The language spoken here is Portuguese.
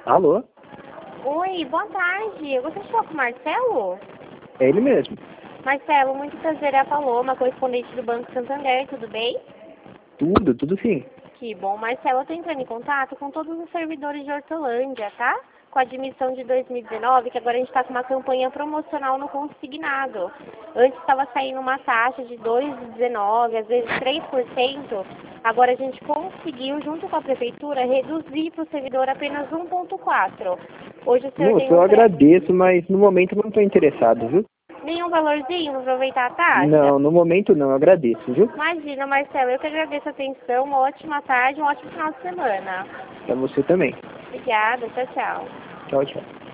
Alô? Oi, boa tarde. Eu gostaria de falar com o Marcelo? É ele mesmo. Marcelo, muito prazer, é a Paloma, correspondente do Banco Santander, tudo bem? Tudo sim. Que bom. Marcelo, eu estou entrando em contato com todos os servidores de Hortolândia, tá? Com a admissão de 2019, que agora a gente está com uma campanha promocional no consignado. Antes estava saindo uma taxa de 2,19, às vezes 3%. Agora a gente conseguiu, junto com a prefeitura, reduzir para o servidor apenas 1,4. Hoje o senhor Moço, tem eu um agradeço, mas no momento eu não estou interessado, viu? nenhum valorzinho para aproveitar a taxa? Não, no momento não, eu agradeço, viu? Imagina, Marcelo, eu que agradeço a atenção, uma ótima tarde, um ótimo final de semana. Pra você também. Obrigada, tchau, tchau. Tchau, tchau.